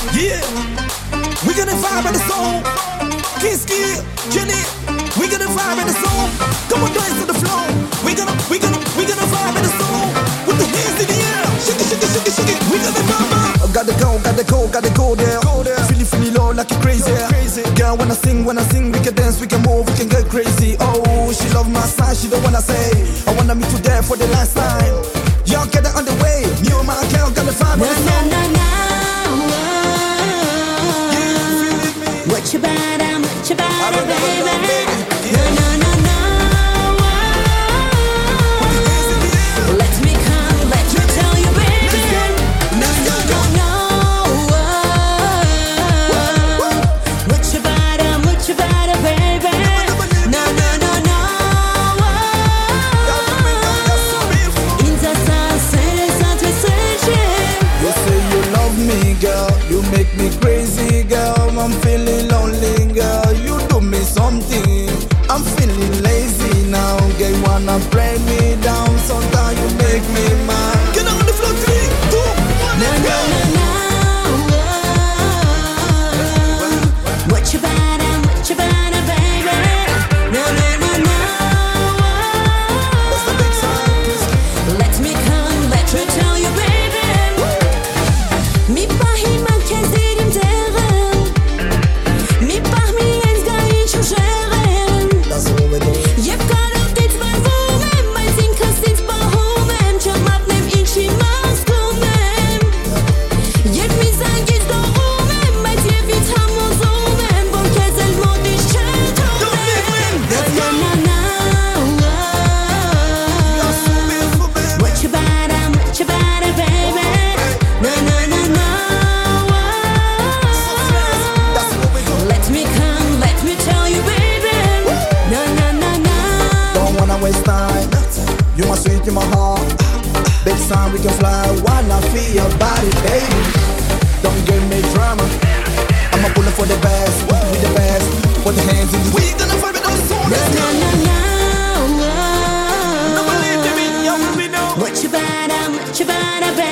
Yeah, we gonna vibe in the song. Kinski, Jenny, we gonna vibe in the song. Come on, dance to the flow. We gonna vibe in the song. With the hands in the air, shake it, shake it, shake it, shake it. We gonna vibe. Gotta go there. Feel low like you're crazy. Girl, when I sing, we can dance, we can move, we can get crazy. Oh, she love my style, she don't wanna say. I wanna meet you there for the last time. Y'all get it on the way. You and my girl gotta vibe in the song. What you better, baby. Let me come, let me tell you, baby. No. What you better, baby. No. In the sunset, we searching. You say you love me, girl. You make me crazy, girl. I'm feeling lonely, girl. You do me something. I'm feeling lazy now. Girl, you wanna break me down. Sometimes you make me mad. Get on the floor, 3, 2, 1, let's go. What you better, baby. No. What's the big sign? Let me come, let me tell you, baby. Mi pahima kezerim derim. Mi pahmi enzga ich usheren. That's what we do. Jeb kadar dit varvumem, mai zin kastit bahumem. Chamatnem inchi maskumem. Jeb mi zangit dohumem, mai tjevit hamozumem. Bor kezel modish chetomem. Na. What you better, baby. No. That's what we do. Let me come, let me tell you, baby. No. Don't wanna waste time. You my sweet in my heart. Big sign we can fly. Wanna feel your body, baby. Don't give me drama. I'm a bullet for the best. With the best. Put the hands in the. We gonna fight it on the song. Let's go. No. Don't believe me, you already know. What you better, baby.